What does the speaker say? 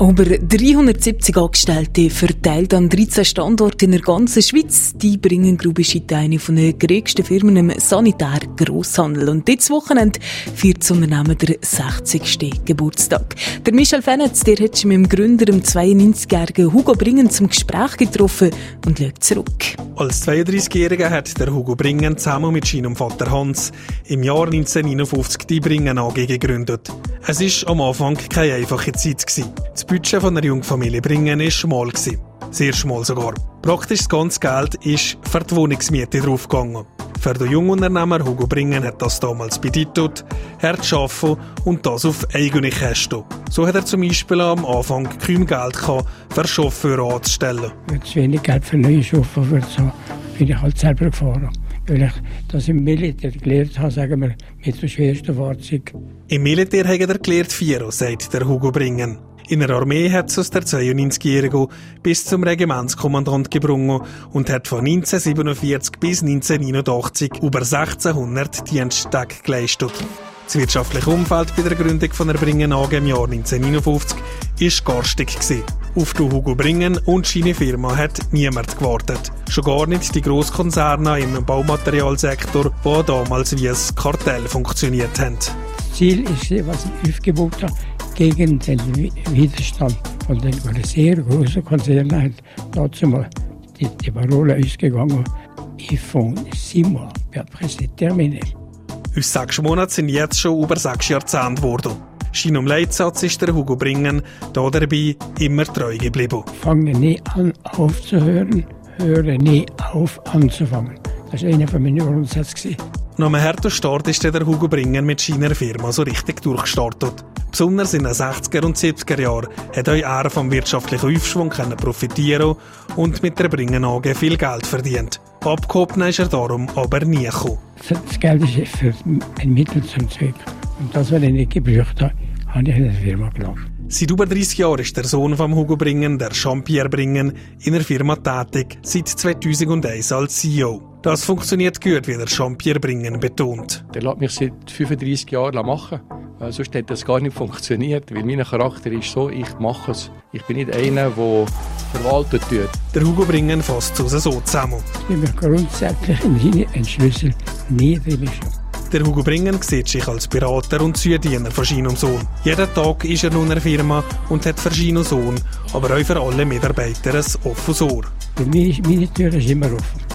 Über 370 Angestellte, verteilt an 13 Standorten in der ganzen Schweiz, die bringen Grubisch in eine von den grössten Firmen im Sanitär-Grosshandel. Und dieses Wochenende feiert das Unternehmen der 60. Geburtstag. Der Michel Fenetz, der hat sich mit dem Gründer, dem 92-jährigen Hugo Bringen, zum Gespräch getroffen und schaut zurück. Als 32-Jähriger hat der Hugo Bringen zusammen mit seinem Vater Hans im Jahr 1959 die Bringen AG gegründet. Es war am Anfang keine einfache Zeit. Das Budget von einer Jungfamilie Bringen war schmal. Sehr schmal sogar. Praktisch das ganze Geld ist für die Wohnungsmiete draufgegangen. Für den Jungunternehmer Hugo Bringen hat das damals bedeutet, hart arbeiten und das auf eigene Kosten. So hat er zum Beispiel am Anfang kaum Geld gehabt, für Chauffeure anzustellen. Wenn ich wenig Geld für neue Chauffeure würde haben, bin ich halt selber gefahren. Weil ich das im Militär gelernt habe, sagen wir, mit dem schwersten Fahrzeug. Im Militär hat er gelernt Vierer, sagt der Hugo Bringen. In der Armee hat es aus der 92-Jährigen bis zum Regimentskommandant gebrungen und hat von 1947 bis 1989 über 1600 Diensttage geleistet. Das wirtschaftliche Umfeld bei der Gründung von der Bringen AG im Jahr 1959 war garstig. Auf den Hugo Bringen und seine Firma hat niemand gewartet. Schon gar nicht die Grosskonzerne im Baumaterialsektor, die damals wie ein Kartell funktioniert haben. Das Ziel ist, was ich aufgebaut habe, gegen den Widerstand von den sehr großen Konzernen hat dazu mal die Parole ausgegangen. Ich fange 7 Mal, après terminé. Aus 6 Monaten sind jetzt schon über 6 Jahrzehnte geworden. Seinem Leitsatz ist der Hugo Bringen da dabei immer treu geblieben. Fange nie an aufzuhören, höre nie auf anzufangen. Das war einer von meinen Grundsätzen. Nach einem harten Start ist der Hugo Bringen mit seiner Firma so richtig durchgestartet. Besonders in den 60er und 70er Jahren hat auch er vom wirtschaftlichen Aufschwung profitieren und mit der Bringen AG viel Geld verdient. Abgehoben ist er darum aber nie gekommen. Das Geld ist für ein Mittel zum Zweck. Und das, was ich nicht gebraucht habe, habe ich in der Firma gelassen. Seit über 30 Jahren ist der Sohn von Hugo Bringen, der Jean-Pierre Bringen, in der Firma tätig, seit 2001 als CEO. Das funktioniert gut, wie der Jean-Pierre Bringen betont. Der lässt mich seit 35 Jahren machen. Sonst hätte das gar nicht funktioniert, weil mein Charakter ist so, ich mache es. Ich bin nicht einer, der verwaltet tut. Der Hugo Bringen fasst es so zusammen. Ich bin mir grundsätzlich nie ein Schlüssel, nie drin. Der Hugo Bringen sieht sich als Berater und Sühdiener von seinem Sohn. Jeden Tag ist er nun in der Firma und hat für seinen Sohn, aber auch für alle Mitarbeiter ein offenes Ohr. Meine Tür ist immer offen.